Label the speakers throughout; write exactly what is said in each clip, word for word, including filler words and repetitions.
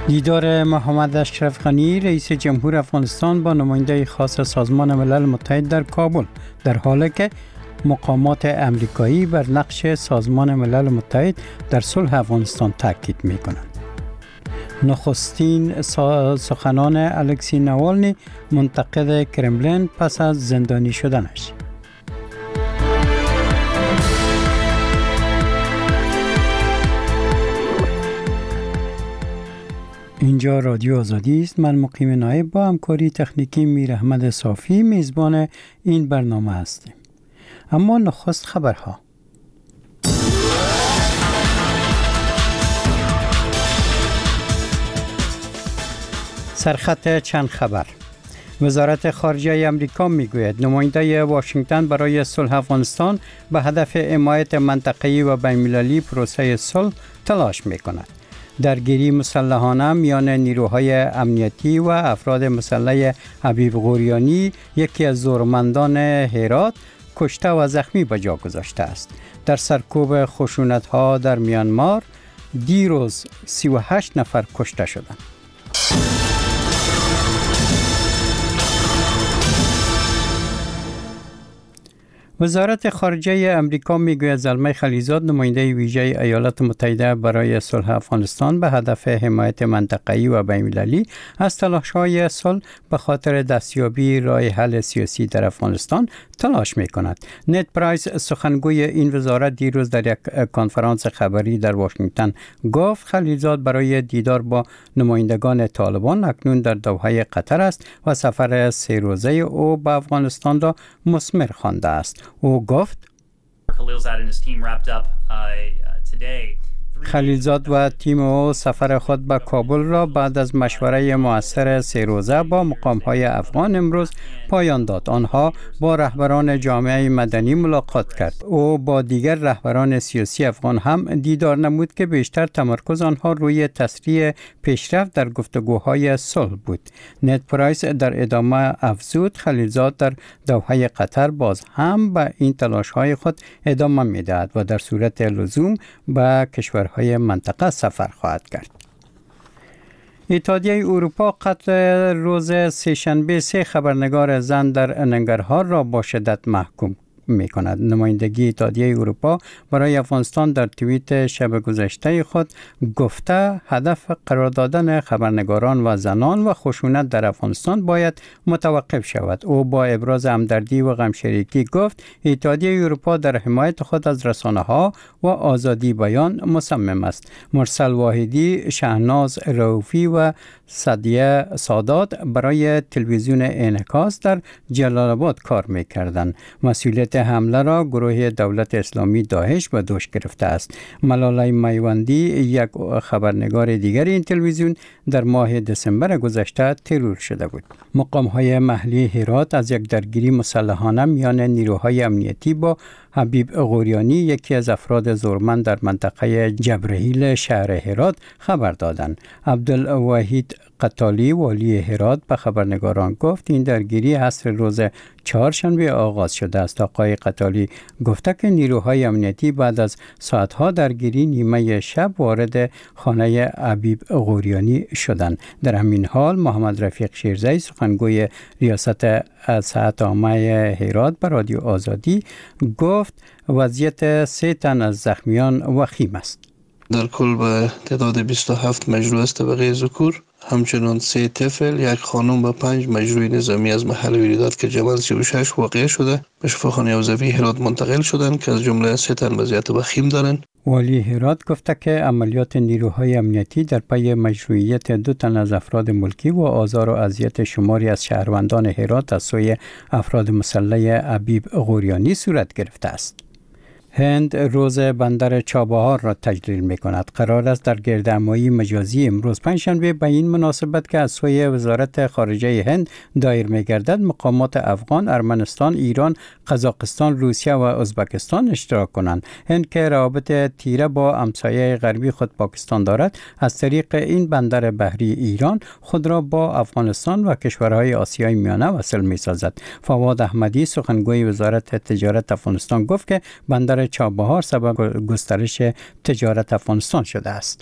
Speaker 1: دیدار محمد اشرف غنی رئیس جمهور افغانستان با نماینده خاص سازمان ملل متحد در کابل، در حالی که مقامات امریکایی بر نقش سازمان ملل متحد در صلح افغانستان تاکید می‌کنند. نخستین سخنان الکسی نوالنی منتقد کرملین پس از زندانی شدنش. اینجا رادیو آزادی است. من مقیم نایب با همکاری تکنیکی میر احمد صافی میزبان این برنامه هستیم. اما نخست خبرها. سرخط چند خبر. وزارت خارجه امریکا میگوید نماینده واشنگتن برای صلح افغانستان به هدف حمایت منطقه‌ای و بین‌المللی پروسه صلح تلاش میکند. درگیری مسلحانه میان نیروهای امنیتی و افراد مسلح حبیب غوریانی، یکی از زورمندان هرات، کشته و زخمی به جا گذاشته است. در سرکوب خشونت‌ها در میانمار دیروز سی و هشت نفر کشته شدند. وزارت خارجه امریکا میگوید زلمه خلیزاد نماینده ویژه ایالات متحده برای صلح افغانستان به هدف حمایت منطقه‌ای و بین‌المللی از تلاش‌های صلح به خاطر دستیابی راه حل سیاسی در افغانستان تلاش می‌کند. نت پرایس سخنگوی این وزارت دیروز در یک کنفرانس خبری در واشنگتن گفت خلیزاد برای دیدار با نمایندگان طالبان اکنون در دوحه قطر است و سفر سه روزه او به افغانستان را مثمر خوانده است. او گفت خلیلزاد و تیم او سفر خود به کابل را بعد از مشوره مؤثر سه روزه با مقام‌های افغان امروز پایان داد. آنها با رهبران جامعه مدنی ملاقات کرد. او با دیگر رهبران سیاسی افغان هم دیدار نمود که بیشتر تمرکز آنها روی تسریع پیشرفت در گفتگوهای صلح بود. نت پرایس در ادامه افزود خلیلزاد در دوحه قطر باز هم به این تلاش‌های خود ادامه می‌دهد و در صورت لزوم به کشورهای های منطقه سفر خواهد کرد. اتحادیه اروپا قتل روز سه‌شنبه سه خبرنگار زن در ننگرهار را با شدت محکوم می کند. نمایندگی اتحادیه اروپا برای افغانستان در توییت شب گذشته خود گفته هدف قرار دادن خبرنگاران و زنان و خشونت در افغانستان باید متوقف شود. او با ابراز همدردی و غمشریکی گفت اتحادیه اروپا در حمایت خود از رسانه‌ها و آزادی بیان مصمم است. مرسل واحدی، شهناز رؤوفی و سعدیه سادات برای تلویزیون انعکاس در جلال آباد کار می‌کردند. مسئولیت حمله را گروه دولت اسلامی داعش به دوش گرفته است. ملالای میوندی، یک خبرنگار دیگر این تلویزیون، در ماه دسامبر گذشته ترور شده بود. مقام‌های محلی هرات از یک درگیری مسلحانه میان نیروهای امنیتی با حبیب غوریانی، یکی از افراد زورمند در منطقه جبرهیل شهر هرات، خبر دادند. عبدالوحید قتالی والی هرات به خبرنگاران گفت این درگیری عصر روز چهارشنبه آغاز شده است. آقای قتالی گفته که نیروهای امنیتی بعد از ساعتها درگیری نیمه شب وارد خانه حبیب غوریانی شدند. در همین حال محمد رفیق شیرزی سخنگوی ریاست صحت عامه هرات به رادیو آزادی گفت وضعیت سه تن از زخمیان وخیم است.
Speaker 2: در کل به تعداد بیست و هفت مجروح است طبقه ذکور، همچنان سه طفل، یک خانم و پنج مجروح نظامی از محل واردات که جمع سی و شش واقع شده به شفاخانه حوزوی هرات منتقل شدند که از جمله سه تن وضعیت وخیم دارند.
Speaker 1: والی هرات گفته که عملیات نیروهای امنیتی در پی مشروعیت دو تن از افراد ملکی و آزار و اذیت شماری از شهروندان هرات از سوی افراد مسلح حبیب غوریانی صورت گرفته است. هند روز بندر چابهار را تجلیل می کند. قرار است در گردهمایی مجازی امروز پنجشنبه به این مناسبت که از سوی وزارت خارجه هند دایر می گردد مقامات افغان، ارمنستان، ایران، قزاقستان، روسیه و ازبکستان اشتراک کنند. هند که روابط تیره با همسایه غربی خود پاکستان دارد، از طریق این بندر بحری ایران خود را با افغانستان و کشورهای آسیای میانه وصل می سازد. فواد احمدی سخنگوی وزارت تجارت افغانستان گفت که بندر چابهار سبب گسترش تجارت افغانستان شده است.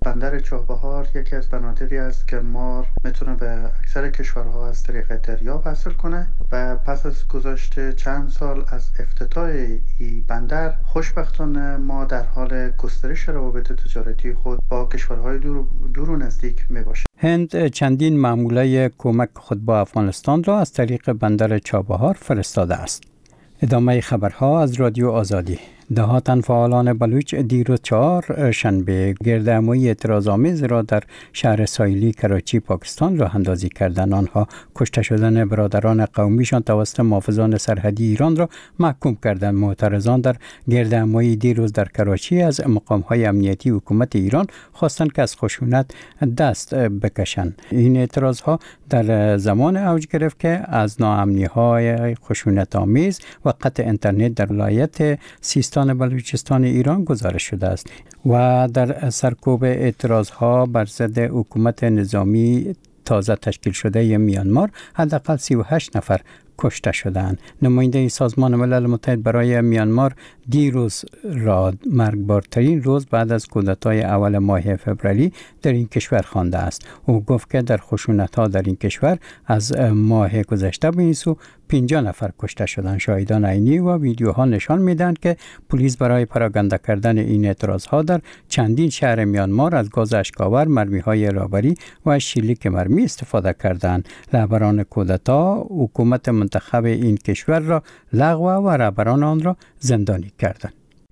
Speaker 3: بندر چابهار یکی از بنادری است که مار میتونه به اکثر کشورها از طریق دریا وصل کنه و پس از گذشت چند سال از افتتاح این بندر خوشبختانه ما در حال گسترش روابط تجارتی خود با کشورهای دور, دور و نزدیک میباشیم.
Speaker 1: هند چندین معامله کمک خود با افغانستان را از طریق بندر چابهار فرستاده است. ادامه خبرها از رادیو آزادی. دهاتن فعالان بلوچ دیروز چهار شنبه گردهمایی اعتراض‌آمیز را در شهر ساحلی کراچی پاکستان راه اندازی کردند. آنها کشته شدن برادران قومیشان توسط محافظان سرحدی ایران را محکوم کردند. معترضان در گردهمایی دیروز در کراچی از مقام‌های امنیتی حکومت ایران خواستند که از خشونت دست بکشند. این اعتراض‌ها در زمان اوج گرفت که از ناامنی‌های خشونت‌آمیز و قطع اینترنت در ولایت سیستان بلوچستان ایران گزارش شده است و در سرکوب اعتراضها بر ضد حکومت نظامی تازه تشکیل شده میانمار حداقل سی و هشت نفر کشته شدند. نماینده سازمان ملل متحد برای میانمار دیروز را مرگبارترین روز بعد از کودتای اول ماه فوریه در این کشور خوانده است. او گفت که در خشونت‌ها در این کشور از ماه گذشته به این سو پنجاه نفر کشته شدند. شاهدان عینی و ویدیوها نشان میدهند که پلیس برای پراگنده کردن این اعتراضها در چندین شهر میانمار از گاز اشک‌آور، مرمی‌های رابری و شلیک مرمی استفاده کردند. رهبران کودتا حکومت منتخب این کشور را لغو و رهبران آن را زندانی کردند.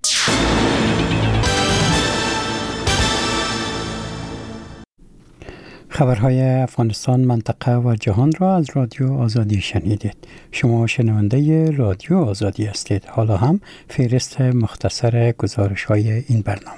Speaker 1: خبرهای افغانستان، منطقه و جهان را از رادیو آزادی شنیدید. شما شنونده رادیو آزادی هستید. حالا هم فهرست مختصر گزارش های این برنامه.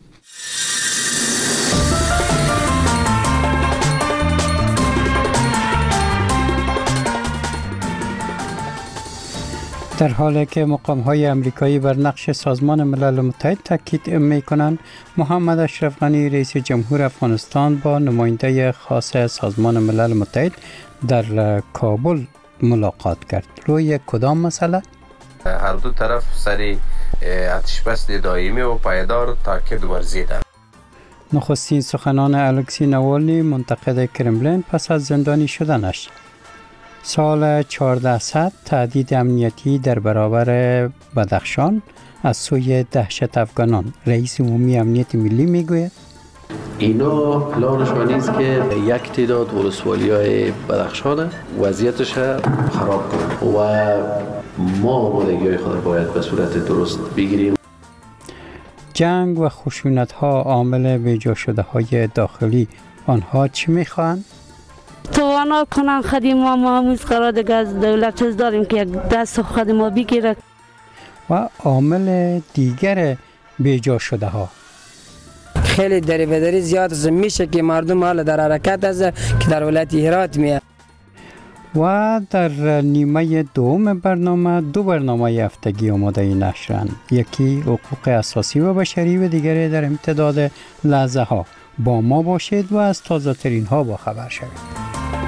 Speaker 1: در حالی که مقام‌های امریکایی بر نقش سازمان ملل متحد تاکید می‌کنند، محمد اشرف غنی رئیس جمهور افغانستان با نماینده خاص سازمان ملل متحد در کابل ملاقات کرد. روی کدام مسئله؟
Speaker 4: هر دو طرف سر آتش‌بس دائمی و پایدار تاکید ورزیدند.
Speaker 1: نخستین سخنان الکسی نوالنی منتقد کرملین پس از زندانی شدنش. سال چهاردهصد تهدید امنیتی در برابر بدخشان از سوی دهشت افغانان. رئیس عمومی امنیت ملی میگوید
Speaker 5: اینا پلانش من نیست که یک تعداد ولسوالی‌های بدخشان وضعیتش خراب کنه و ما آمادگی‌های خود باید به صورت درست بگیریم.
Speaker 1: جنگ و خشونت‌ها عامل بیجا شده های داخلی، آنها چی میخواهند؟
Speaker 6: توانا کنن خدیم ما ما هموز قرار دیگه از دولت چیز داریم که یک دست خدیم ما بگیره.
Speaker 1: و عامل دیگر بیجا شده ها
Speaker 7: خیلی دری و دری زیاد است، میشه که مردم حال در حرکت است که در ولایت هرات میاد.
Speaker 1: و در نیمه دوم برنامه دو برنامه هفتگی آماده نشرند. یکی حقوق اساسی و بشری و دیگری در امتداد لحظه ها. با ما باشید و از تازه ترین ها با خبر شوید.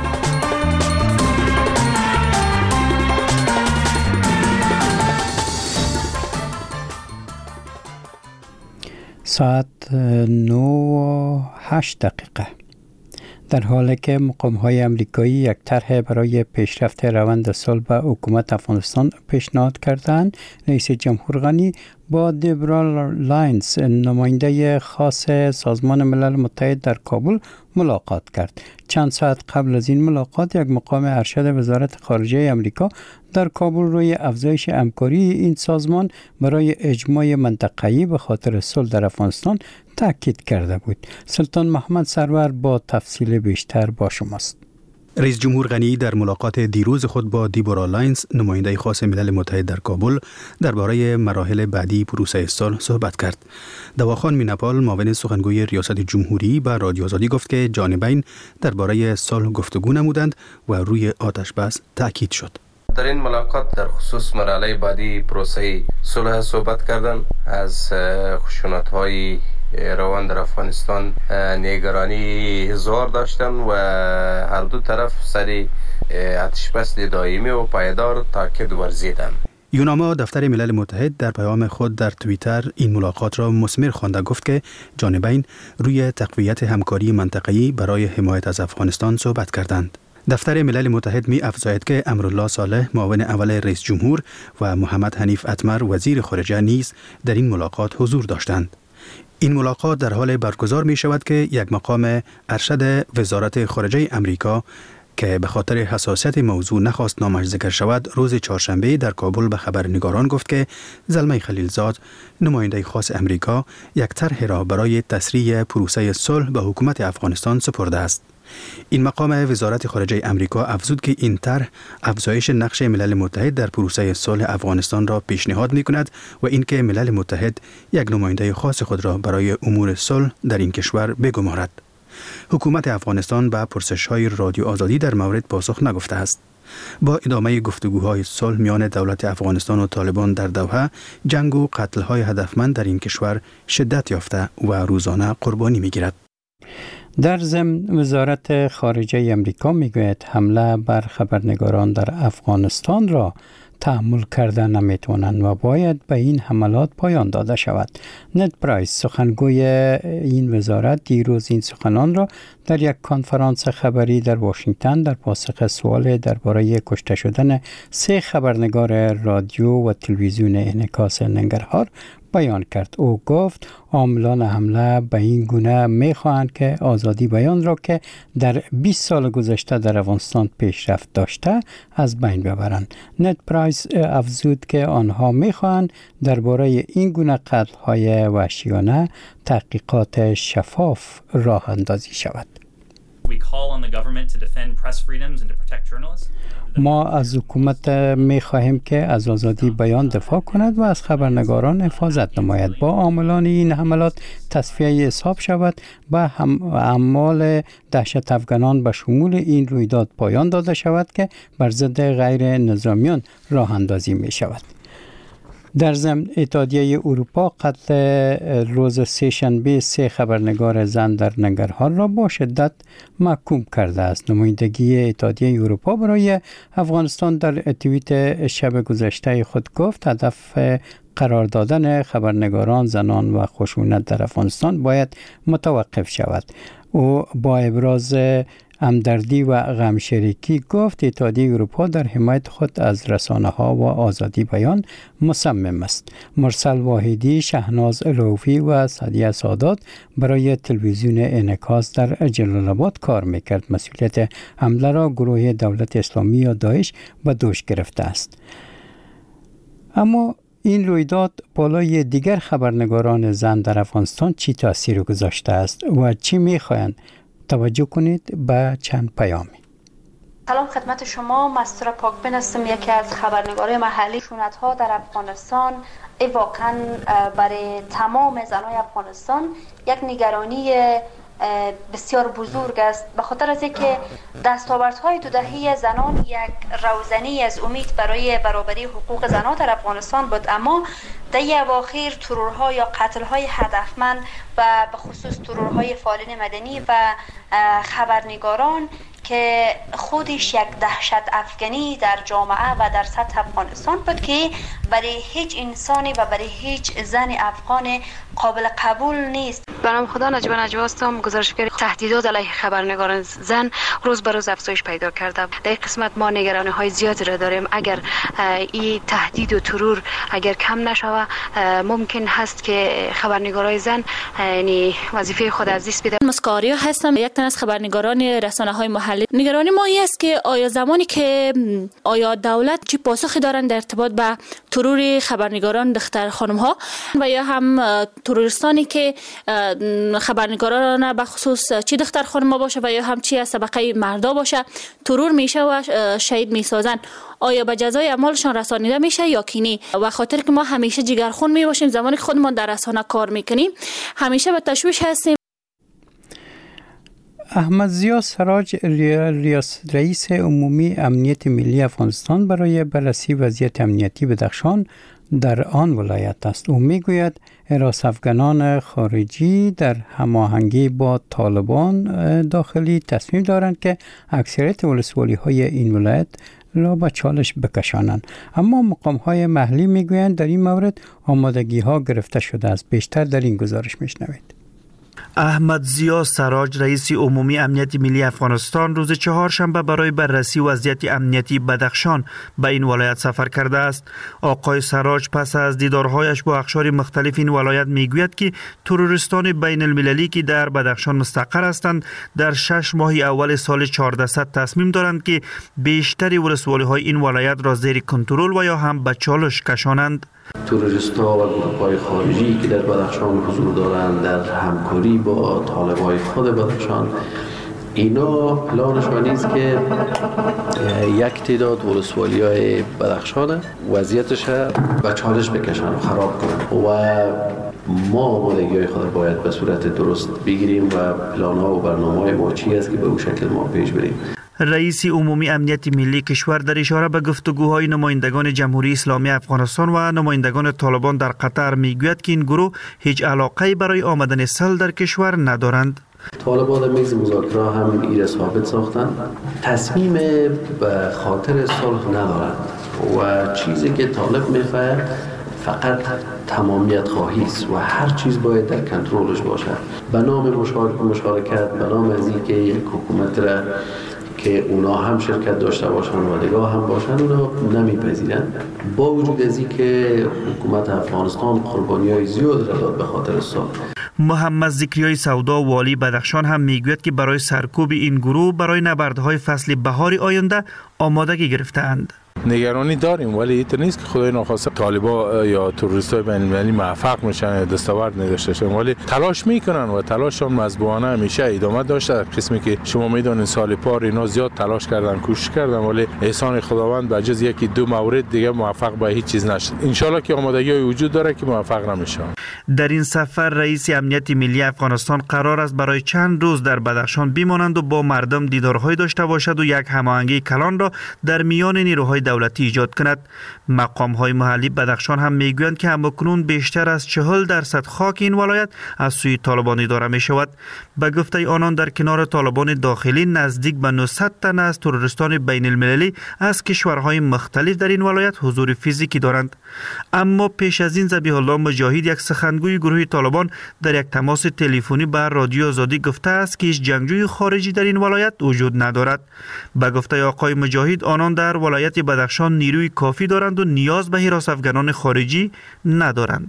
Speaker 1: ساعت نو و هشت دقیقه. در حالی که مقام‌های امریکایی یک طرح برای پیشرفت روند صلح به حکومت افغانستان پیشنهاد کردند، رئیس جمهور غنی با دبرا لاینز نماینده خاص سازمان ملل متحد در کابل ملاقات کرد. چند ساعت قبل از این ملاقات یک مقام ارشد وزارت خارجه امریکا در کابل روی افزایش همکاری این سازمان برای اجماع منطقه‌ای به خاطر صلح در افغانستان تاکید کرده بود. سلطان محمد سرور با تفصیل بیشتر با شماست.
Speaker 8: رئیس جمهور غنی در ملاقات دیروز خود با دیبورا لاینز نماینده خاص ملل متحد در کابل درباره مراحل بعدی پروسه صلح صحبت کرد. دواخان میناپال معاون سخنگوی ریاست جمهوری به رادیو آزادی گفت که جانبین درباره صلح گفتگو نمودند و روی آتش بس تاکید شد.
Speaker 4: در این ملاقات در خصوص مرحله بعدی پروسه صلح صحبت کردند. از خشونت‌های روان در افغانستان نگرانی اظهار داشتن و هر دو طرف سر آتش‌بس دائمی و پایدار تاکید ورزیدند.
Speaker 8: یوناما دفتر ملل متحد در پیام خود در توییتر این ملاقات را مثمر خوانده گفت که جانبین روی تقویت همکاری منطقه‌ای برای حمایت از افغانستان صحبت کردند. دفتر ملل متحد می افزاید که امرالله صالح معاون اول رئیس جمهور و محمد حنیف اتمر وزیر خارجه نیز در این ملاقات حضور داشتند. این ملاقات در حال برگزار می شود که یک مقام ارشد وزارت خارجه امریکا که به خاطر حساسیت موضوع نخواست نامش ذکر شود، روز چهارشنبه در کابل به خبرنگاران گفت که زلمه خلیلزاد، نماینده خاص امریکا، یک طرح را برای تسریع پروسه صلح به حکومت افغانستان سپرده است. این مقام وزارت خارجه امریکا افزود که این طرح افزایش نقش ملل متحد در پروسه صلح افغانستان را پیشنهاد می کند و اینکه ملل متحد یک نماینده خاص خود را برای امور صلح در این کشور بگمارد. حکومت افغانستان به پرسش‌های رادیو آزادی در مورد پاسخ نگفته است. با ادامه گفتگوهای صلح میان دولت افغانستان و طالبان در دوحه، جنگ و قتل‌های هدفمند در این کشور شدت یافته و روزانه قربانی می‌گیرد.
Speaker 1: در ضمن وزارت خارجه امریکا میگوید حمله بر خبرنگاران در افغانستان را تحمل کرده نمیتوانند و باید به این حملات پایان داده شود. نت پرایس سخنگوی این وزارت دیروز این سخنان را در یک کنفرانس خبری در واشنگتن در پاسخ سوال درباره کشته شدن سه خبرنگار رادیو و تلویزیون انعکاس ننگرهار بیان کرد. او گفت عاملان حمله به این گونه می‌خواهند که آزادی بیان را که در بیست سال گذشته در افغانستان پیشرفت داشته از بین ببرند. نت پرایس افزود که آنها می‌خواهند درباره این گونه قتل‌های وحشیانه تحقیقات شفاف راه اندازی شود. ما از حکومت می خواهیم که از آزادی بیان دفاع کند و از خبرنگاران حفاظت نماید. با عاملان این حملات تصفیه حساب شود و هم اعمال دهشت افغانان به شمول این رویداد پایان داده شود که بر ضد غیر نظامیان راه اندازی می شود. در ضمن اتحادیه اروپا قتل روز سه‌شنبه سه خبرنگار زن در ننگرهار را با شدت محکوم کرده است. نمایندگی اتحادیه اروپا برای افغانستان در توییت شب گذشته خود گفت هدف قرار دادن خبرنگاران زنان و خشونت در افغانستان باید متوقف شود. او با ابراز همدردی و غمشریکی گفت اتحادیه اروپا در حمایت خود از رسانه‌ها و آزادی بیان مصمم است. مرسل واحدی، شهناز رؤوفی و سعدیه سادات برای تلویزیون انعکاس در جلال آباد کار میکرد. مسئولیت حمله را گروه دولت اسلامی یا داعش به دوش گرفته است. اما این رویداد بالای دیگر خبرنگاران زن در افغانستان چی تاثیر گذاشته است و چی میخواهند؟ توجه کنید به چند پیامی.
Speaker 9: سلام خدمت شما، مستور پاکبین هستم، یکی از خبرنگارای محلی. خشونت‌ها در افغانستان ای واقعا برای تمام زنای افغانستان یک نگرانی بسیار بزرگ است، به خاطر از اینکه دستاوردهای دو دهه زنان یک روزنی از امید برای برابری حقوق زنان در افغانستان بود، اما در اواخر ترورها یا قتل‌های هدفمند و به خصوص ترورهای فعالین مدنی و خبرنگاران که خودش یک دهشت افغانی در جامعه و در سطح افغانستان بود که برای هیچ انسانی و برای هیچ زن افغان قابل قبول نیست. به نام خدا نجیب نجیب هستم، گزارشگر. تهدیدات علیه خبرنگاران زن روز به روز افزایش پیدا کرده. در این قسمت ما نگرانی های زیادی را داریم. اگر این تهدید و ترور اگر کم نشود ممکن هست که خبرنگارای زن یعنی وظیفه خود از دست بده.
Speaker 10: مسکاریا هستم، یک تن از خبرنگاران رسانه های محلی. نگرانی ما این است که آیا زمانی که آیا دولت چی پاسخی دارند در ارتباط به ترور خبرنگاران دختر خانم ها و یا هم تروریستانی که خبرنگاران به خصوص چی دختر خانم ها باشه و یا هم چی از طبقه مردا باشه ترور میشه و شهید میسازن، آیا به جزای اعمالشان رسانیده میشه یا کی؟ و خاطر که ما همیشه جگرخون می باشیم زمانی که خودمان در رسانه کار میکنیم همیشه به تشویش هستیم.
Speaker 1: احمد ضیا سراج رئیس عمومی امنیت ملی افغانستان برای بررسی وضعیت امنیتی بدخشان در آن ولایت است. او میگوید حراس افغانان خارجی در هماهنگی با طالبان داخلی تصمیم دارند که اکثریت ولسوالی های این ولایت لا به چالش بکشانند. اما مقام های محلی میگویند در این مورد آمادگی ها گرفته شده است. بیشتر در این گزارش میشنوید.
Speaker 11: احمد ضیا سراج رئیس عمومی امنیت ملی افغانستان روز چهارشنبه برای بررسی وضعیت امنیتی بدخشان به این ولایت سفر کرده است. آقای سراج پس از دیدارهایش با اقشار مختلف این ولایت میگوید که تروریستان بین المللی که در بدخشان مستقر هستند در شش ماه اول سال چهاردهصد تصمیم دارند که بیشتر ولسوالی های این ولایت را زیر کنترل و یا هم به چالش کشانند.
Speaker 5: تروریست‌ها و گروه‌های خارجی که در بدخشان حضور دارند در همکاری با طالب‌های خود بدخشان، اینا پلانشان است که یک تعداد ولسوالی‌های بدخشان وضعیتش به چالش بکشن و خراب کنن و ما آمادگی‌های خود باید به صورت درست بگیریم و پلان‌ها و برنامه‌های ما چی است که به اون شکل ما پیش بریم.
Speaker 11: رئیس عمومی امنیت ملی کشور در اشاره به گفتگوهای نمایندگان جمهوری اسلامی افغانستان و نمایندگان طالبان در قطر میگوید که این گروه هیچ علاقه‌ای برای آمدن صلح در کشور ندارند.
Speaker 5: طالبان در میز مذاکره هم این ثابت ساختند تصمیم به خاطر صلح ندارند و چیزی که طالب میخواد فقط تمامیت خواهی است و هر چیز باید در کنترلش باشد. به نام مشارکت، به نام از اینکه یک حکومت را که اونا هم شرکت داشته باشن و نگاه هم باشن اونا نمیپذیرن. با وجود از این که حکومت افغانستان قربانی‌های زیاد را داد به خاطر صلح.
Speaker 11: محمد ذکریای سودا والی بدخشان هم میگوید که برای سرکوب این گروه برای نبردهای فصل بهار آینده آمادگی گرفته‌اند.
Speaker 12: نگرانی داریم ولی این نیست که خدای ناخواسته طالبا یا تروریستای بین المللی موفق میشن دستاورد نداشته شن، ولی تلاش میکنن و تلاششون مضبوطانه همیشه ادامه داشته. قسمی که شما میدونین سال پار اینا زیاد تلاش کردن، کوشش کردن، ولی احسان خداوند به جز یکی دو مورد دیگه موفق به هیچ چیز نشد. ان شاء که آمادگی وجود داره که موفق نمیشن.
Speaker 11: در این سفر رئیس امنیت ملی افغانستان قرار است برای چند روز در بدخشان بمانند و با مردم دیدارهای داشته باشد و یک هماهنگی کلان را در میان نیروهای دولتی ایجاد کند. مقام‌های محلی بدخشان هم میگویند که همکنون بیشتر از چهل درصد خاک این ولایت از سوی طالبان اداره می شود. به گفته آنان در کنار طالبان داخلی نزدیک به نهصد تن از تروریستان بین المللی از کشورهای مختلف در این ولایت حضور فیزیکی دارند. اما پیش از این ذبیح الله مجاهد یک سخنگوی گروه طالبان در یک تماس تلفنی با رادیو آزادی گفته است که هیچ جنگجوی خارجی در این ولایت وجود ندارد. به گفته آقای مجاهد آنان در ولایت بدخشان نیروی کافی دارند و نیاز به حراس افغانان خارجی ندارند.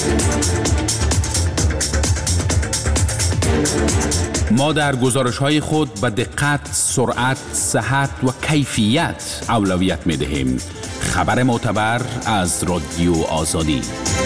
Speaker 13: ما در گزارش‌های خود به دقت، سرعت، صحت و کیفیت اولویت می‌دهیم. خبر معتبر از رادیو آزادی.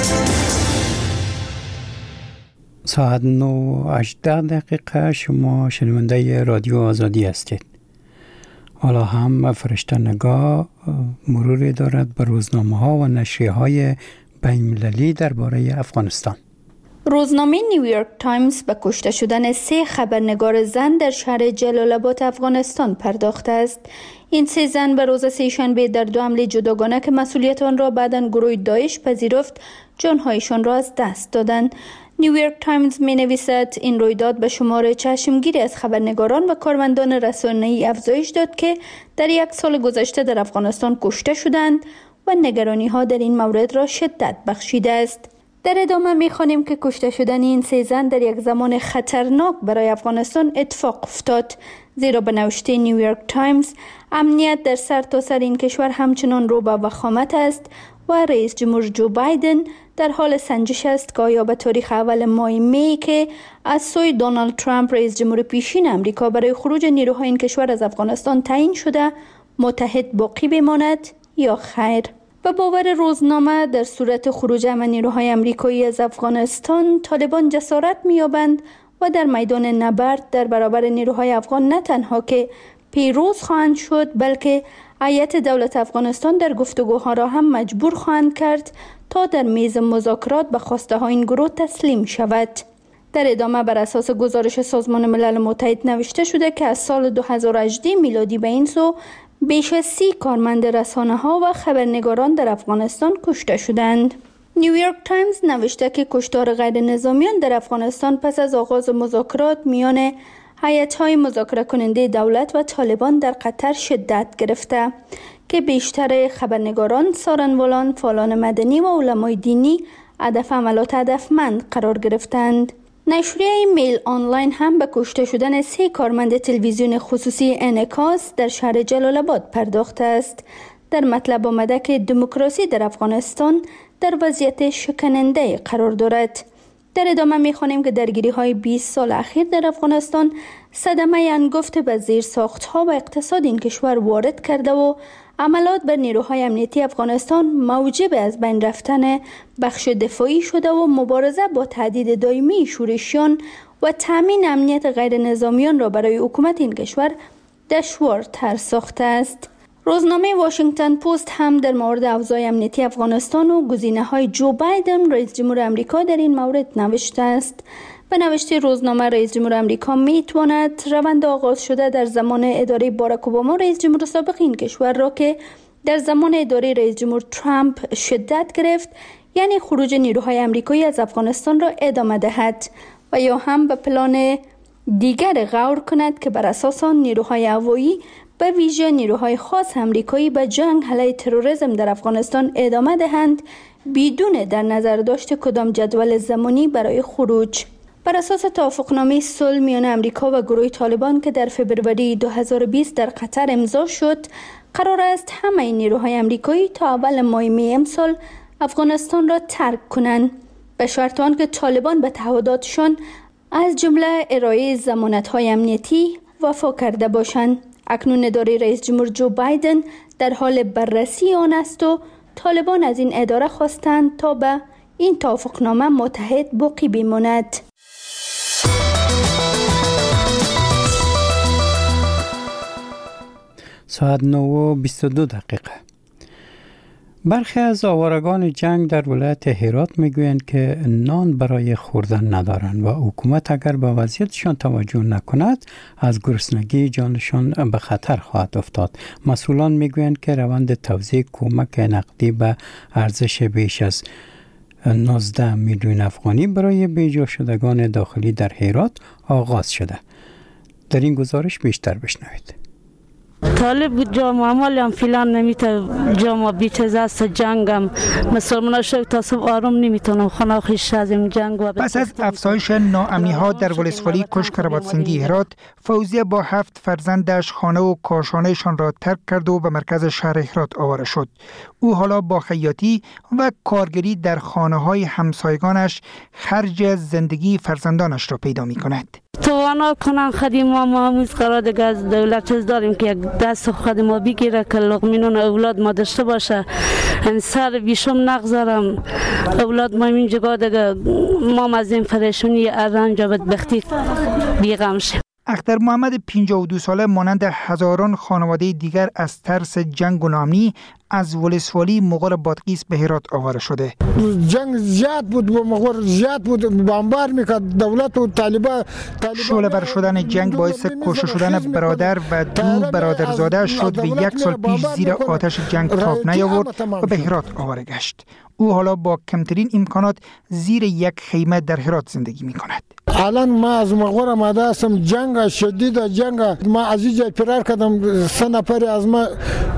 Speaker 1: ساعت نه و هجده دقیقه شما شنونده رادیو آزادی هستید. حالا هم فرشته نگاه مروری دارد به روزنامه ها و نشریه های بین‌المللی درباره افغانستان.
Speaker 14: روزنامه نیویورک تایمز به کشته شدن سه خبرنگار زن در شهر جلال آباد افغانستان پرداخته است. این سه زن به روز سه‌شنبه در دو حمله جداگانه که مسئولیت آن را بعداً گروه داعش پذیرفت جانهایشان را از دست دادند. نیویورک تایمز می نویسد این رویداد به شمار چشمگیری از خبرنگاران و کارمندان رسانه‌ای افزایش داد که در یک سال گذشته در افغانستان کشته شدند و نگرانی ها در این مورد را شدت بخشیده است. در ادامه می خوانیم که کشته شدن این سه زن در یک زمان خطرناک برای افغانستان اتفاق افتاد، زیرا به نوشته نیویورک تایمز امنیت در سرتاسر این کشور همچنان رو به وخامت است و رئیس جمهور جو بایدن در حال سنجش است که آیا به تاریخ اول ماه می که از سوی دونالد ترامپ رئیس جمهور پیشین امریکا برای خروج نیروهای این کشور از افغانستان تعیین شده متحد باقی بماند یا خیر. به باور روزنامه در صورت خروج همه نیروهای امریکایی از افغانستان طالبان جسارت می‌یابند و در میدان نبرد در برابر نیروهای افغان نه تنها که پیروز خواهند شد بلکه هیئت دولت افغانستان در گفتگوها را هم مجبور خواهند کرد تا در میز مذاکرات به خواسته های این گروه تسلیم شود. در ادامه بر اساس گزارش سازمان ملل متحد نوشته شده که از سال دو هزار و هجده میلادی به این سو بیش از سی کارمند رسانه ها و خبرنگاران در افغانستان کشته شدند. نیویورک تایمز نوشته که کشتار غیر نظامیان در افغانستان پس از آغاز مذاکرات میان هیئت‌های مذاکره کننده دولت و طالبان در قطر شدت گرفته. که بیشتر خبرنگاران، سارنوالان، فعالان مدنی و علمای دینی هدف عملات هدفمند قرار گرفتند. نشریه میل آنلاین هم به کشته شدن سه کارمند تلویزیون خصوصی انعکاس در شهر جلال آباد پرداخته است. در مطلب آمده که دموکراسی در افغانستان در وضعیت شکننده قرار دارد. در ادامه می‌خوانیم که درگیری های بیست سال اخیر در افغانستان صدمه انگفت به زیرساخت‌ها و اقتصاد این کشور وارد کرده و عملات بر نیروهای امنیتی افغانستان موجب از بین رفتن بخش دفاعی شده و مبارزه با تهدید دائمی شورشیان و تامین امنیت غیر نظامیان را برای حکومت این کشور دشوارتر ساخته است. روزنامه واشنگتن پست هم در مورد اوضاع امنیتی افغانستان و گزینه‌های جو بایدن رئیس جمهور آمریکا در این مورد نوشته است. به نوشته روزنامه، رئیس جمهور آمریکا میتواند روند آغاز شده در زمان اداره باراک اوباما رئیس جمهور سابق این کشور را که در زمان اداره رئیس جمهور ترامپ شدت گرفت، یعنی خروج نیروهای آمریکایی از افغانستان را ادامه دهد و یا هم به پلان دیگر غور کند که بر اساس آن نیروهای هوایی به ویژه نیروهای خاص آمریکایی به جنگ علیه تروریسم در افغانستان ادامه دهند بدون در نظر داشت کدام جدول زمانی برای خروج. بر اساس توافقنامه صلح میان آمریکا و گروه طالبان که در فوریه دو هزار و بیست در قطر امضا شد، قرار است همه نیروهای آمریکایی تا اول ماه می امسال افغانستان را ترک کنند، به شرط آنکه طالبان به تعهداتشان از جمله ارائه ضمانت‌های امنیتی وفا کرده باشند. اکنون اداره رئیس جمهور جو بایدن در حال بررسی آن است و طالبان از این اداره خواستند تا به این توافقنامه متحد باقی بماند.
Speaker 1: ساعت نه و بیست و دو دقیقه. برخی از آوارگان جنگ در ولایت هرات میگویند که نان برای خوردن ندارند و حکومت اگر به وضعیتشان توجه نکند از گرسنگی جانشان به خطر خواهد افتاد. مسئولان میگویند که روند توزیع کمک نقدی به ارزش بیش از نوزده میلیون افغانی برای بیجا شدگان داخلی در هرات آغاز شده. در این گزارش بیشتر بشنوید.
Speaker 6: طالب جامعه مالی هم فیلان نمیته جامعه بیچز است جنگم مسلمان شد تا صبح آروم نمیتونم خانه خیش از این جنگ و
Speaker 15: پس از افزایش ناامنی ها در ولسوالی کشک رباطسنگی هرات، فوزیه با هفت فرزندش خانه و کاشانهشان را ترک کرد و به مرکز شهر هرات آواره شد. او حالا با خیاطی و کارگری در خانه های همسایگانش خرج زندگی فرزندانش را پیدا می کند.
Speaker 6: توانا کنن خدیم ما ماموز قرار دیگه از دولت چیز داریم که یک دست خدیم ما بگیره که لقمینون اولاد ما داشته باشه. این سر بیشم نگذارم اولاد ما این جگاه دیگه ما از این فریشونی ارنج و بدبختی بیغم شیم.
Speaker 15: اختر محمد پنجاه و دو ساله مانند هزاران خانواده دیگر از ترس جنگ و ناامنی از ولسوالی مغول بادغیس به هرات آواره شده.
Speaker 16: جنگ زیاد بود و مغول زیاد بود، بمبار میکرد دولت و طالبان.
Speaker 15: شعله‌ور شدن جنگ باعث کشته شدن برادر و دو برادرزاده شد و یک سال پیش زیر آتش جنگ تاب نیاورد و به هرات آواره گشت. او حالا با کمترین امکانات زیر یک خیمه در هرات زندگی میکند.
Speaker 16: الان ما از مغول آمده هستم، جنگ شدید، جنگ ما از اینجا فرار کردم، سه نفر از ما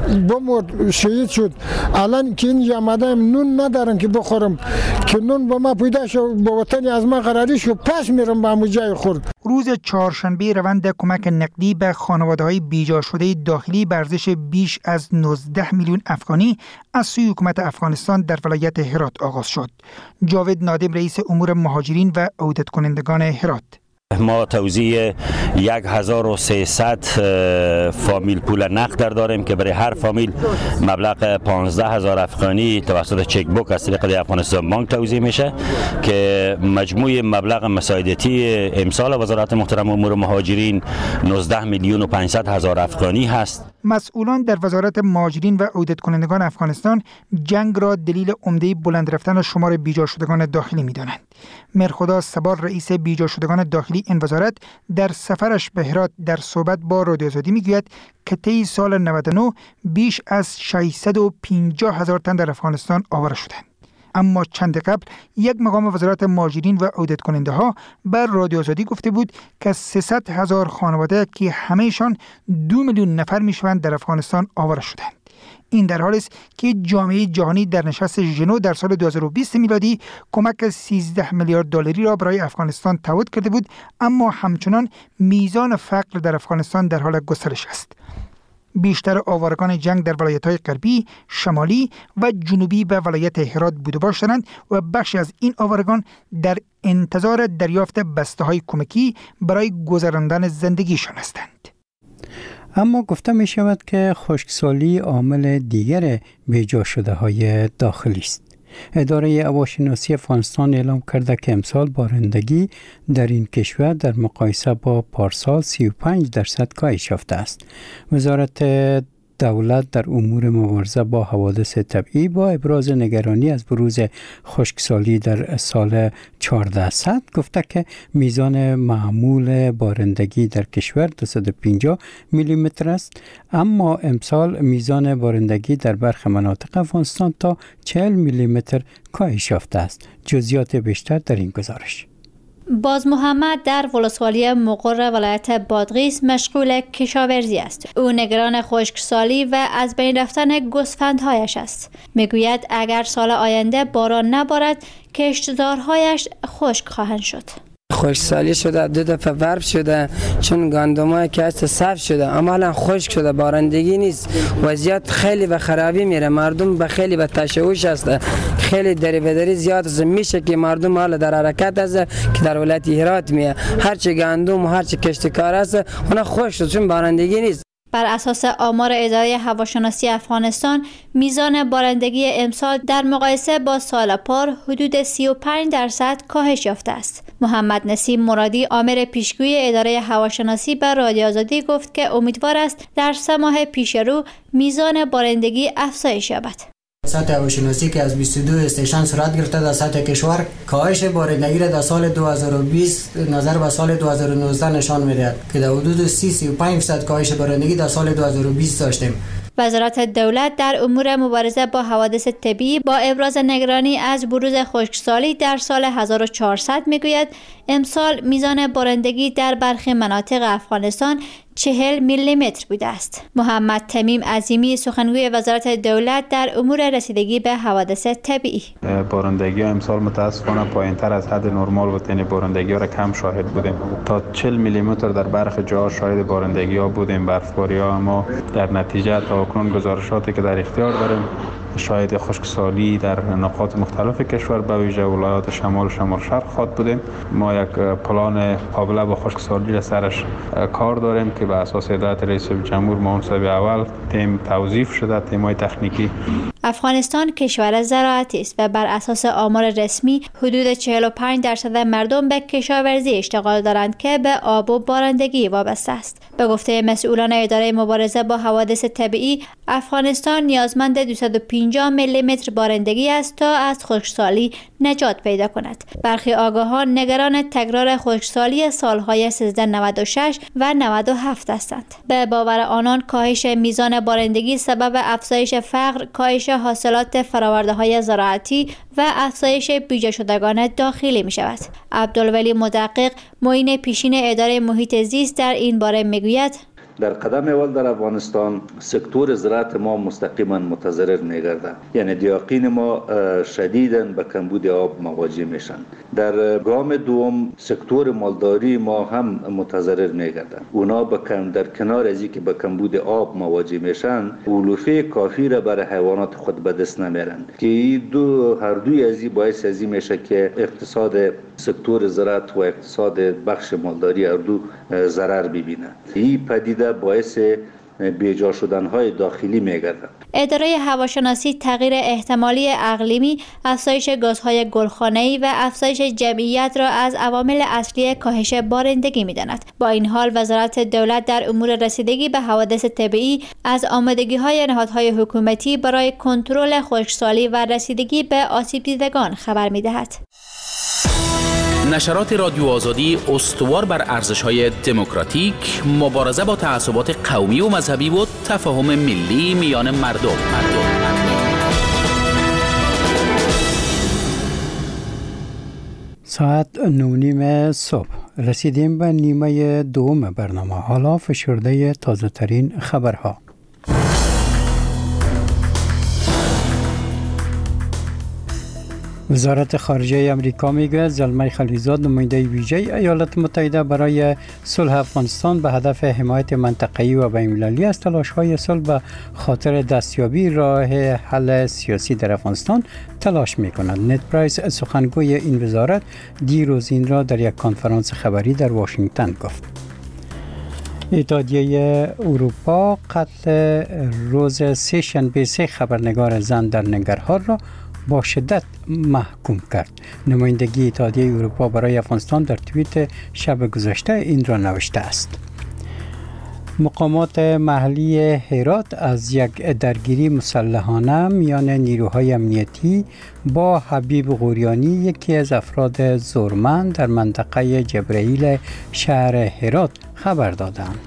Speaker 16: بمرد شهید شد. الان که اینجا آمدم نون ندارم که بخورم، که نون با ما پیدا شد با وطن از ما قراری شد، پس میرم به همون جای خورد.
Speaker 15: روز چهارشنبه روند کمک نقدی به خانواده‌های بیجا شده داخلی به ارزش بیش از نوزده میلیون افغانی از سوی حکومت افغانستان در ولایت هرات آغاز شد. جاوید نادم رئیس امور مهاجرین و عودت کنندگان هرات:
Speaker 17: ما توزیع یک هزار و سیصد فامیل پول نقد داریم که برای هر فامیل مبلغ پانزده هزار افغانی توسط چک بوک از طریق افغانستان بانک توزیع میشه که مجموع مبلغ مساعدتی امسال وزارت محترم امور مهاجرین نوزده میلیون و پانصد هزار افغانی هست.
Speaker 15: مسئولان در وزارت مهاجرین و عودت کنندگان افغانستان جنگ را دلیل عمده بلند رفتن شمار بیجا شدگان داخلی می‌دانند. مرخدا سبار رئیس بیجا شدگان داخلی این وزارت در سفرش به هرات در صحبت با رادیو آزادی میگوید که طی سال نود و نه بیش از ششصد و پنجاه هزار تن در افغانستان آواره شدند. اما چند قبل یک مقام وزارت مهاجرین و عودت کننده ها بر رادیو آزادی گفته بود که سیصد هزار خانواده که همهشان دو میلیون نفر میشوند در افغانستان آواره شدند. این در حالی است که جامعه جهانی در نشست ژنو در سال دو هزار و بیست میلادی کمک سیزده میلیارد دلاری را برای افغانستان تعهد کرده بود، اما همچنان میزان فقر در افغانستان در حال گسترش است. بیشتر آوارگان جنگ در ولایت‌های غربی، شمالی و جنوبی به ولایت هرات بود و باش دارند و بخشی از این آوارگان در انتظار دریافت بسته‌های کمکی برای گذراندن زندگیشان هستند.
Speaker 1: اما گفته می شود که خشکسالی عامل دیگر بیجا شده های داخلی است. اداره هواشناسی افغانستان اعلام کرده که امسال بارندگی در این کشور در مقایسه با پارسال سی و پنج درصد کاهش یافته است. وزارت دولت در امور مبارزه با حوادث طبیعی با ابراز نگرانی از بروز خشکسالی در سال چهارصد گفته که میزان معمول بارندگی در کشور دویست و پنجاه میلی متر است، اما امسال میزان بارندگی در برخی مناطق افغانستان تا چهل میلی متر کاهش یافته است. جزئیات بیشتر در این گزارش.
Speaker 18: باز محمد در ولسوالی مقر ولایت بادغیس مشغول کشاورزی است. او نگران خشکسالی و از بین رفتن گوسفندهایش است. میگوید اگر سال آینده باران نبارد کشتزارهایش خشک خواهند شد.
Speaker 7: خشکسالی شده، دو دفعه برف شده، چون گندم‌های که است سبز شده، اما الان خشک شده، بارندگی نیست. وضعیت خیلی به خرابی میره، مردم به خیلی به تشویش است، خیلی دری به دری زیاد است. میشه که مردم حالا در حرکت است که در ولایت هرات میه، هرچی گندم و هرچی کشتکار است اونها خشک شده چون بارندگی نیست.
Speaker 18: بر اساس آمار اداره هواشناسی افغانستان، میزان بارندگی امسال در مقایسه با سال پار حدود سی و پنج درصد کاهش یافته است. محمد نسیم مرادی، آمر پیشگویی اداره هواشناسی به رادیو آزادی گفت که امیدوار است در سه ماه پیش رو میزان بارندگی افزایش یابد.
Speaker 19: سطح هواشناسی که از بیست و دو استیشن صورت گرفته در سطح کشور، کاهش بارندگی را در سال دو هزار و بیست نظر به سال دو هزار و نوزده نشان می‌دهد که در حدود سی تا سی و پنج درصد کاهش بارندگی در سال دو هزار و بیست داشتیم.
Speaker 18: وزارت دولت در امور مبارزه با حوادث طبیعی با ابراز نگرانی از بروز خشکسالی در سال هزار و چهارصد میگوید امسال میزان بارندگی در برخی مناطق افغانستان چهل میلی متر بوده است. محمد تمیم عظیمی، سخنگوی وزارت دولت در امور رسیدگی به حوادث طبیعی:
Speaker 20: بارندگی امسال متاسفانه پایین‌تر از حد نرمال بود، یعنی بارندگی را کم شاهد بودیم. تا چهل میلی متر در برخی جاها شاهد بارندگی ها بودیم، برفباری ها. اما در نتیجه تا کنون گزارشاتی که در اختیار داریم شاهد خشکسالی در نقاط مختلف کشور به ویژه ولایات شمال و شمال شرق خواهد بودیم. ما یک پلان قابل با خشکسالی را سرش کار داریم که به اساس هدایت رئیس جمهور منصب اول تیم توظیف شده، تیم‌های تکنیکی.
Speaker 18: افغانستان کشور زراعتی است و بر اساس آمار رسمی حدود چهل و پنج درصد مردم به کشاورزی اشتغال دارند که به آب و بارندگی وابسته است. به گفته مسئولان اداره مبارزه با حوادث طبیعی، افغانستان نیازمند دویست و پنجاه میلی متر بارندگی است تا از خشکسالی نجات پیدا کند. برخی آگاهان نگران تکرار خشکسالی سالهای سیزده نود و شش و نود و هفت هستند. به باور آنان کاهش میزان بارندگی سبب افزایش فقر، کاهش حاصلات فرآورده‌های زراعتی و افزایش بیجا شدگان داخلی می شود. عبدالولی مدقق، معین پیشین اداره محیط زیست، در این باره میگوید:
Speaker 21: در قدم اول در افغانستان سکتور زراعت ما مستقیما متضرر می‌گردد، یعنی دیاقین ما شدیداً به کمبود آب مواجه میشن. در گام دوم سکتور مالداری ما هم متضرر می‌گردد. اونا به کم در کنار از اینکه به کمبود آب مواجه میشن، علوفه کافی را برای حیوانات خود به دست نمیارن که دو هر دوی از این باعث از این میشه که اقتصاد سکتور زراعت و اقتصاد بخش مالداری هر دو ضرر ببینه. این پدیده باعث بیجا شدن‌های داخلی می‌گردد.
Speaker 18: اداره هواشناسی تغییر احتمالی اقلیمی، افزایش گازهای گلخانه‌ای و افزایش جمعیت را از عوامل اصلی کاهش بارندگی می‌داند. با این حال وزارت دولت در امور رسیدگی به حوادث طبیعی از آمادگی‌های نهادهای حکومتی برای کنترل خشکسالی و رسیدگی به آسیب دیدگان خبر می‌دهد.
Speaker 13: نشرات رادیو آزادی استوار بر ارزش‌های دموکراتیک، مبارزه با تعصبات قومی و مذهبی و تفاهم ملی میان مردم.
Speaker 1: ساعت نو نیم صبح رسیدیم به نیمه دوم برنامه. حالا فشرده تازه ترین خبرها. وزارت خارجه امریکا میگه زلمه خلیزاد نماینده ویژه ایالات متحده برای صلح افغانستان به هدف حمایت منطقه‌ای و بین‌المللی از تلاش‌های صلح به خاطر دستیابی راه حل سیاسی در افغانستان تلاش می‌کند. نت پرایس سخنگوی این وزارت دیروز این را در یک کنفرانس خبری در واشنگتن گفت. اتحادیه اروپا قتل روز سه شنبه سه خبرنگار زن در ننگرهار را با شدت محکوم کرد. نمایندگی اتحادیه اروپا برای افغانستان در توییت شب گذشته این را نوشته است. مقامات محلی هرات از یک درگیری مسلحانه میان نیروهای امنیتی با حبیب غوریانی، یکی از افراد زورمند در منطقه جبرائیل شهر هرات، خبر دادند.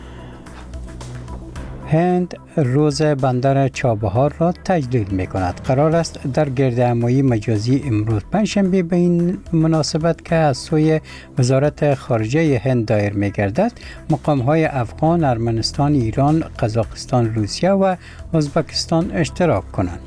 Speaker 1: هند روز بندر چابهار را تجلیل می کند. قرار است در گردهمایی مجازی امروز پنجشنبه به این مناسبت که از سوی وزارت خارجه هند دایر می گردد، مقام های افغان، ارمنستان، ایران، قزاقستان، روسیه و ازبکستان اشتراک کنند.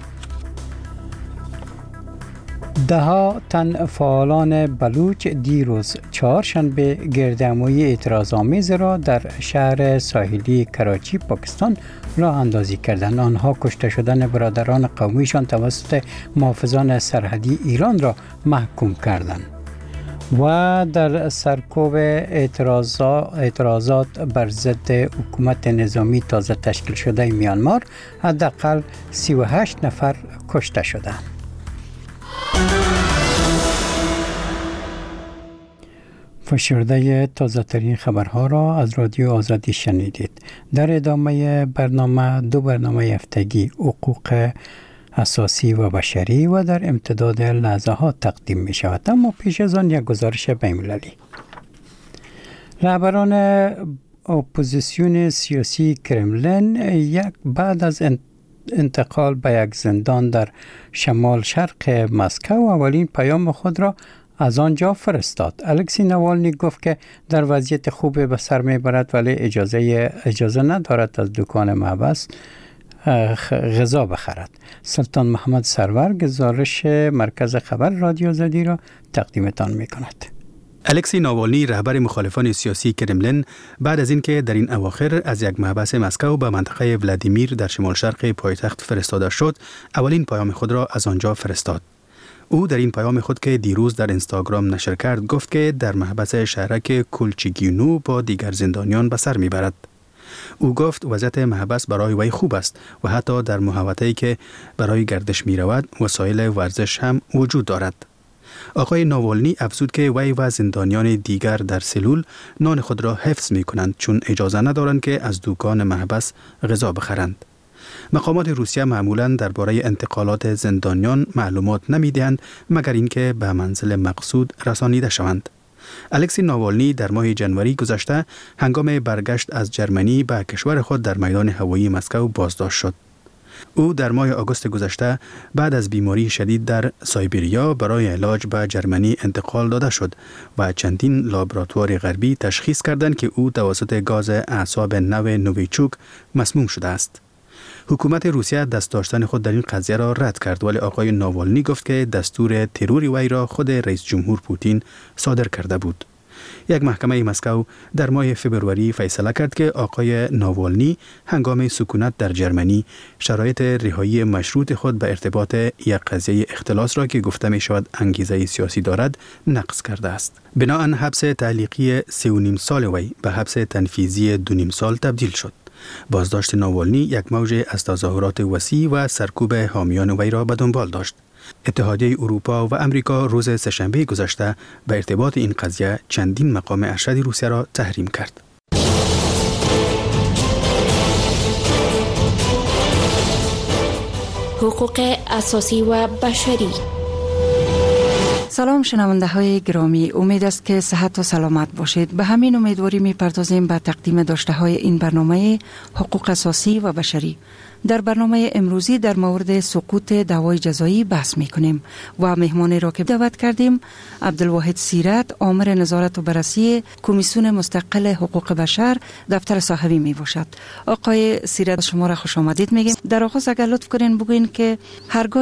Speaker 1: ده ها تن فعالان بلوچ دیروز چهارشنبه گردهمایی اعتراض‌آمیز را در شهر ساحلی کراچی پاکستان راه اندازی کردند. آنها کشته شدن برادران قومیشان توسط محافظان سرحدی ایران را محکوم کردند و در سرکوب اعتراضات, اعتراضات بر ضد حکومت نظامی تازه تشکیل شده میانمار حداقل سی و هشت نفر کشته شدند. فشرده تازه ترین خبرها را از رادیو آزادی شنیدید. در ادامه برنامه دو برنامه هفتگی حقوق اساسی و بشری و در امتداد لحظه ها تقدیم می شود، اما پیش از آن یک گزارش بین‌المللی. رهبران اپوزیسیون سیاسی کرملین یک بعد از انتقال به یک زندان در شمال شرق مسکو اولین پیام خود را از آنجا فرستاد. الکسی نوالنی گفت که در وضعیت خوب به سر میبرد ولی اجازه اجازه ندارد از دکان محبس غذا بخرد. سلطان محمد سرور گزارش مرکز خبر رادیو آزادی را تقدیمتان میکند.
Speaker 8: الکسی ناوالنی رهبر مخالفان سیاسی کرملین بعد از اینکه در این اواخر از یک محبس مسکو به منطقه ولادیمیر در شمال شرق پایتخت فرستاده شد، اولین پیام خود را از آنجا فرستاد. او در این پیام خود که دیروز در اینستاگرام نشر کرد گفت که در محبس شهرک کولچیگینو با دیگر زندانیان به سر میبرد. او گفت وضعیت محبس برای وی خوب است و حتی در محوطه‌ای که برای گردش می رود وسایل ورزش هم وجود دارد. آقای ناوالنی افزود که وی و زندانیان دیگر در سلول نان خود را حفظ می کنند چون اجازه ندارند که از دکان محبس غذا بخرند. مقامات روسیه معمولاً درباره انتقالات زندانیان معلومات نمی‌دهند مگر اینکه به منزل مقصود رسانیده شوند. الکسی ناوالنی در ماه جنوری گذشته هنگام برگشت از جرمنی به کشور خود در میدان هوایی مسکو بازداشت شد. او در ماه آگوست گذشته بعد از بیماری شدید در سایبریا برای علاج به جرمنی انتقال داده شد و چندین لابراتوار غربی تشخیص کردند که او توسط گاز اعصاب نو نوویچوک مسموم شده است. حکومت روسیه دست داشتن خود در این قضیه را رد کرد ولی آقای ناوالنی گفت که دستور تروری وی را خود رئیس جمهور پوتین صادر کرده بود. یک محکمه مسکو در ماه فبروری فیصله کرد که آقای ناوالنی هنگام سکونت در جرمنی شرایط رهایی مشروط خود به ارتباط یک قضیه اختلاس را که گفته می شود انگیزه سیاسی دارد نقض کرده است. بناهن حبس تعلیقی سه و نیم سال وی به حبس تنفیذی دو نیم سال تبدیل شد. بازداشت ناوالنی یک موج از تظاهرات وسیع و سرکوب حامیان وی را به دنبال داشت. اتحادیه اروپا و امریکا روز سه‌شنبه گذشته به ارتباط این قضیه چندین مقام ارشد روسیه را تحریم کرد.
Speaker 10: حقوق اساسی و بشری.
Speaker 2: سلام شنونده های گرامی، امید است که صحت و سلامت باشید. به همین امیدواری می پردازیم به تقدیم داشته های این برنامه حقوق اساسی و بشری. در برنامه امروزی در مورد سقوط دعوای جزایی بحث می کنیم و مهمانی را که دعوت کردیم عبدالواحد سیرت، آمر نظارت و بررسی کمیسیون مستقل حقوق بشر دفتر صاحبی می باشد. آقای سیرت شما را خوش آمدید میگیم. در آغاز اگر لطف کنین بگوین که هرگاه